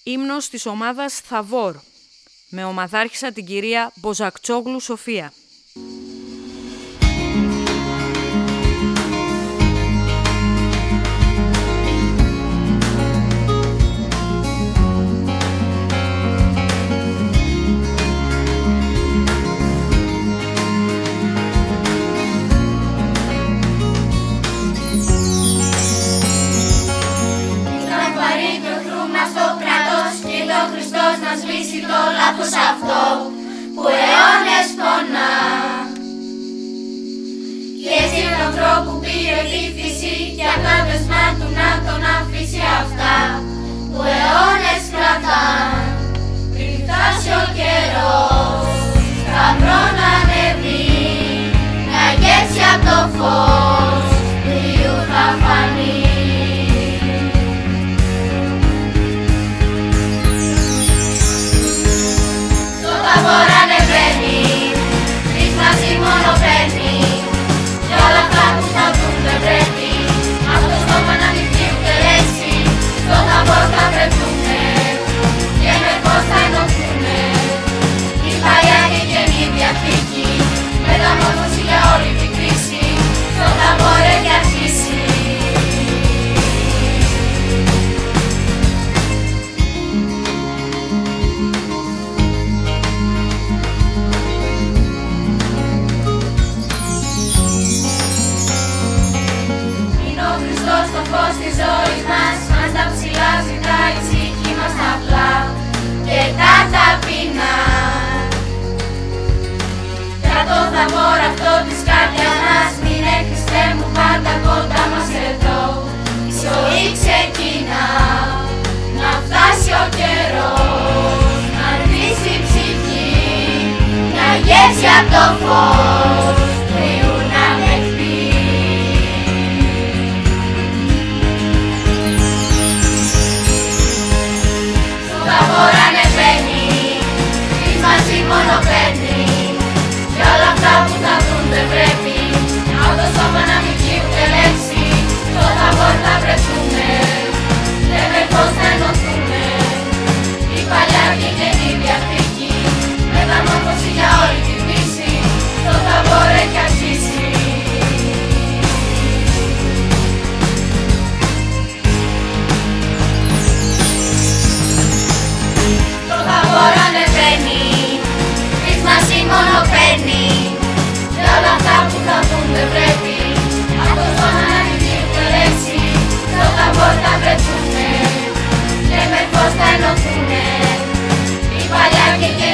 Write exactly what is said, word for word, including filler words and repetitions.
ύμνος της ομάδας Θαβόρ, με ομαδάρχησα την κυρία Μποζακτσόγλου Σοφία. Να σβήσει το λάθος αυτό που αιώνες πονά. Και εσύ τον ανθρώπου πήρε τη φύση και απ' τα δεσμά του να τον αφήσει αυτά που αιώνες κρατάν. Πριν φτάσει ο καιρός σταυρό να ανεβεί, να αγγέξει απ' το φως του Υιού θα φανεί. Θαβόρ ανεβαίνει, τρεις μαζί μόνο παίρνει, κι όλα αυτά που θα δουν δεν πρέπει, απ' το στόμα να μην βγει ούτε λέξη. Στο Θαβόρ θα βρεθούνε και με φως θα ενωθούνε, η Παλιά και η Καινή Διαθήκη, μεταμόρφωση για όλη την κρίση. Στο Θαβόρ έχει αρχίσει. Στο φως της ζωής μας, μας τα ψηλά ζητάει η ψυχή μας απλά και τα ταπεινά. Για το Θαβόρ αυτό της καρδιάς μας, μείνε Χριστέ μου πάντα κοντά μας εδώ. Η ζωή ξεκινά, να φτάσει ο καιρός, να ρωτήσει η ψυχή, να γεύσει απ' το φως του Υιού να δεχτεί. Θαβόρ ανεβαίνει, τρεις μαζί μόνο παίρνει, κι όλα αυτά που θα δουν δεν πρέπει, απ' το στόμα να μην βγει ούτε λέξη. Στο Θαβόρ θα βρεθούνε και με φως θα ενωθούνε, η Παλιά και η Καινή Διαθήκη, μεταμόρφωση για όλη την φύση. Στο Θαβόρ έχει αρχίσει. Το Θαβόρ ανεβαίνει, τρεις μαζί μόνο παίρνει, και όλα αυτά που θα δουν δεν πρέπει, απ' το στόμα να μην βγει ούτε λέξη. Στο Θαβόρ θα βρεθούνε και με φως θα ενωθούνε, η Παλιά και η